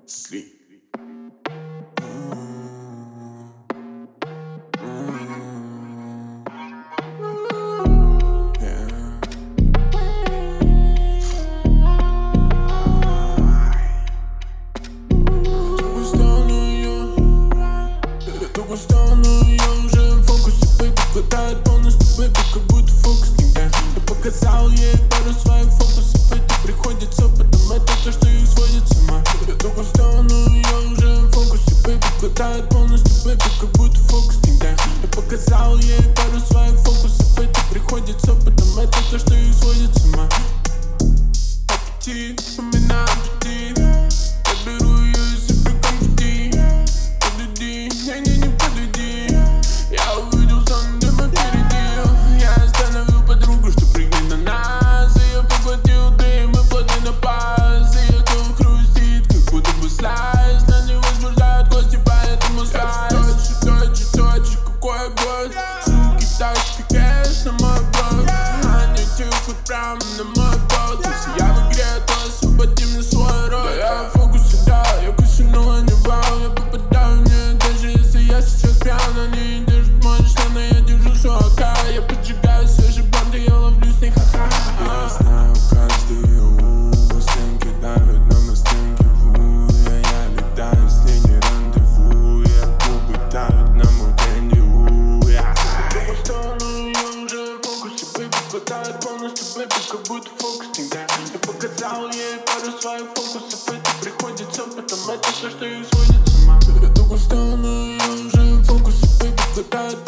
Sleep. Уже в фокусе, бэйби, хватает полностью, бэйби, как будто фокусник, да. Я показал ей пару своих фокусов, это приходит с опытом, это то, что их сводит с ума. Я только встану, я уже в фокусе, бэйби, хватает полностью, бэйби, как будто фокусник, да. Я показал ей пару своих фокусов, это приходит с опытом, это то, что их сводит с ума. Аппетит, у меня аппетит, я беру ее и сыплю конфетти. Подойди, не подойди, я увидел сон, дым опередил. Я остановил подругу, что прыгнет на нас, и я поглотил дым и плотный напас. И это хрустит, как будто бы слайс, но не возбуждает кости, поэтому слайс. Точь, какой год, суки, тачки, кэш на мой блок. Они текут прямо на мой пол. Если я в игре, то освободи мне свой рот. Да я в фокусе, да, я косянула, не вау. Я попадаю в нее, даже если я сейчас пьян. Они держат мой член, но я держу шока. Я поджигаю свежий блант, и я ловлю с них, ха-ха. Я знаю каждый ум, стенки давят на стенки ву. Я летаю с ней, не рандеву. Я губы тают на мутенде у. Я стану, я уже в фокусе, бэйби, хватает полностью, бэйби, как будто фокусник, да. Я показал ей пару своих фокусов, это приходит с опытом, это то, что их сводит с ума. Я только встану, я уже в фокусе, бэйби, хватает